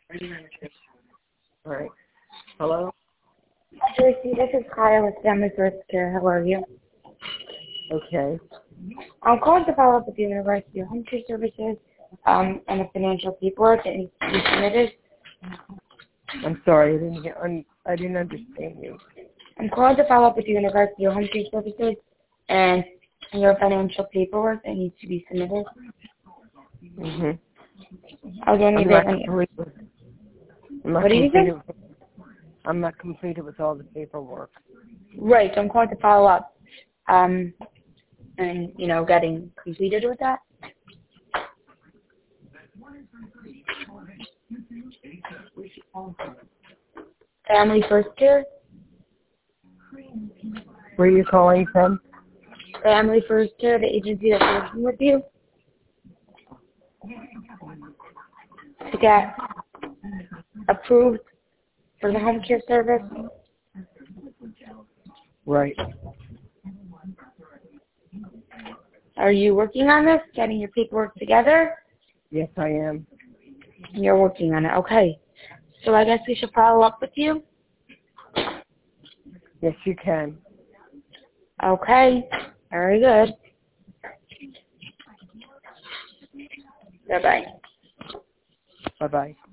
All right. Hello? Tracy, this is Kyle with Family First Care. How are you? Okay. I'm calling to follow up with you in regards to your home care services and the financial paperwork that needs to be submitted. I'm sorry, I didn't understand you. I'm calling to follow up with you in regards to your home care services and your financial paperwork that needs to be submitted. Mm-hmm. I was wondering if there's any... What do you think? I'm not completed with all the paperwork. Right, so I'm calling to follow up and, getting completed with that. Family First Care? Where are you calling from? Family First Care, the agency that's working with you, to get approved for the home care service. Right. Are you working on this, getting your paperwork together? Yes, I am. You're working on it, okay. So I guess we should follow up with you? Yes, you can. Okay, very good. Bye-bye. Bye-bye.